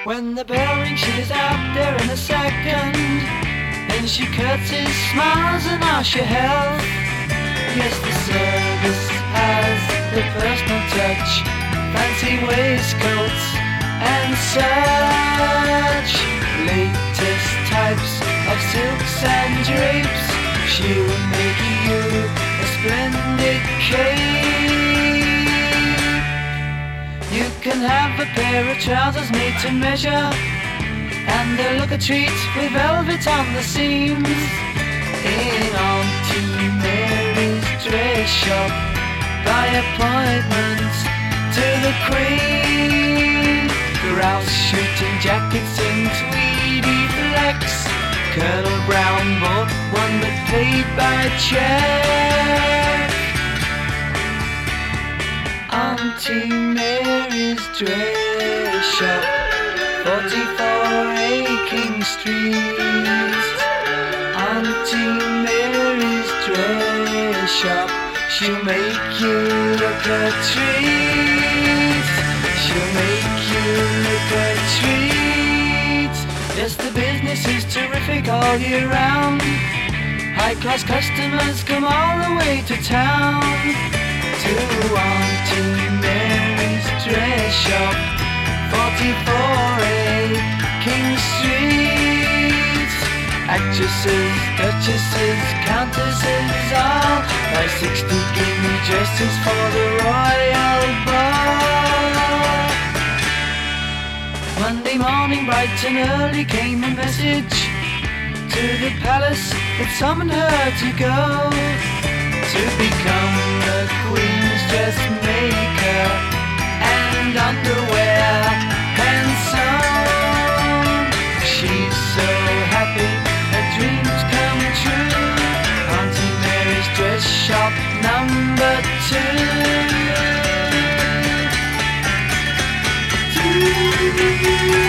When the bell rings, she's out there in a second. Then she curtsies, smiles and asks your health. Yes, the service has the personal touch, fancy waistcoats and such. Latest types of silks and drapes, she'll make you a splendid cape. You can have a pair of trousers made to measure, and they'll look a treat with velvet on the seams. In Auntie Mary's dress shop, by appointment to the Queen. Grouse shooting jackets in tweedy flex, Colonel Brown bought one but paid by check. Auntie Mary's dress shop, 44A King Street. Auntie Mary's dress shop, she'll make you look a treat. She'll make you look a treat. Yes, the business is terrific all year round. High-class customers come all the way to town to Auntie Mary's dress shop, 44A King Street. Actresses, duchesses, countesses, all buy 60 guinea dresses for the royal ball. Monday morning, bright and early, came a message to the palace that summoned her to go to become the Queen's dressmaker and underwear handsome. She's so happy, her dreams come true. Auntie Mary's dress shop number 2.